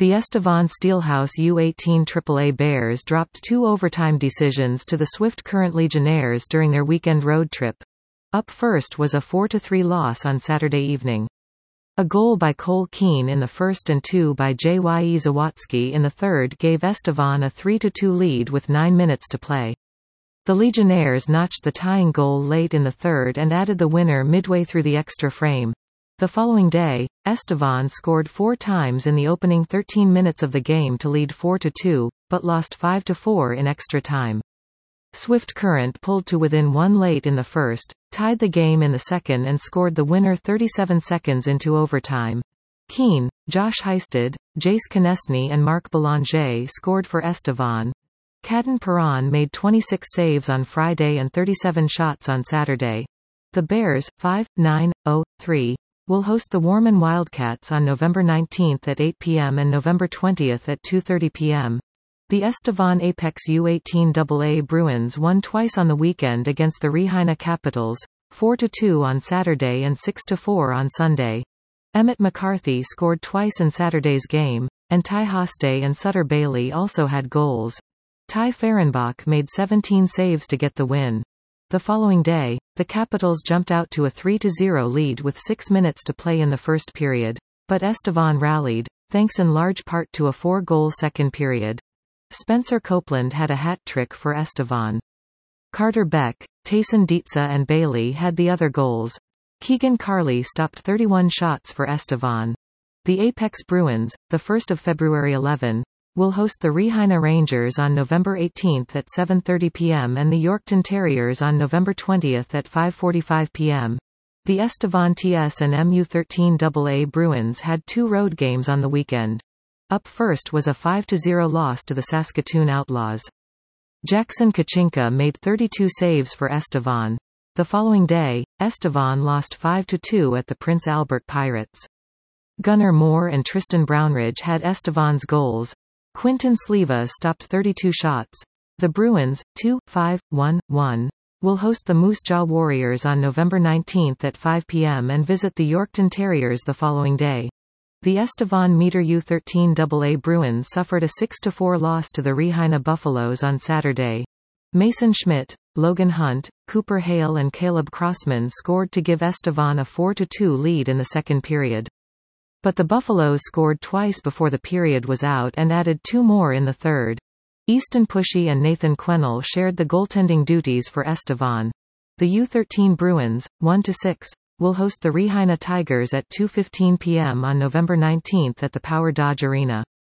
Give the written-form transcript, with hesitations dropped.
The Estevan Steelhouse U18 AAA Bears dropped 2 overtime decisions to the Swift Current Legionnaires during their weekend road trip. Up first was a 4-3 loss on Saturday evening. A goal by Cole Keane in the first and 2 by Jye Zawatsky in the third gave Estevan a 3-2 lead with 9 minutes to play. The Legionnaires notched the tying goal late in the third and added the winner midway through the extra frame. The following day, Estevan scored 4 times in the opening 13 minutes of the game to lead 4-2, but lost 5-4 in extra time. Swift Current pulled to within 1 late in the first, tied the game in the second and scored the winner 37 seconds into overtime. Keane, Josh Heisted, Jace Konechny and Marc Belanger scored for Estevan. Cadden Perron made 26 saves on Friday and 37 shots on Saturday. The Bears, 5-9-0-3, will host the Warman Wildcats on November 19 at 8 p.m. and November 20 at 2:30 p.m. The Estevan Apex U18 AA Bruins won twice on the weekend against the Rehaina Capitals, 4-2 on Saturday and 6-4 on Sunday. Emmett McCarthy scored twice in Saturday's game, and Ty Hoste and Sutter Bailey also had goals. Ty Fehrenbach made 17 saves to get the win. The following day, the Capitals jumped out to a 3-0 lead with 6 minutes to play in the first period, but Estevan rallied, thanks in large part to a 4-goal second period. Spencer Copeland had a hat-trick for Estevan. Carter Beck, Tayson Dietza and Bailey had the other goals. Keegan Carley stopped 31 shots for Estevan. The Apex Bruins, the 1st of February 11, will host the Rehaina Rangers on November 18 at 7:30 p.m. and the Yorkton Terriers on November 20 at 5:45 p.m. The Estevan TS and MU13 AA Bruins had 2 road games on the weekend. Up first was a 5-0 loss to the Saskatoon Outlaws. Jackson Kachinka made 32 saves for Estevan. The following day, Estevan lost 5-2 at the Prince Albert Pirates. Gunnar Moore and Tristan Brownridge had Estevan's goals. Quinton Sleva stopped 32 shots. The Bruins, 2-5-1-1, will host the Moose Jaw Warriors on November 19 at 5 p.m. and visit the Yorkton Terriers the following day. The Estevan Meter U13 AA Bruins suffered a 6-4 loss to the Rehaina Buffaloes on Saturday. Mason Schmidt, Logan Hunt, Cooper Hale and Caleb Crossman scored to give Estevan a 4-2 lead in the second period. But the Buffaloes scored twice before the period was out and added 2 more in the third. Easton Pushy and Nathan Quennell shared the goaltending duties for Estevan. The U13 Bruins, 1-6, will host the Rehaina Tigers at 2:15 p.m. on November 19 at the Power Dodge Arena.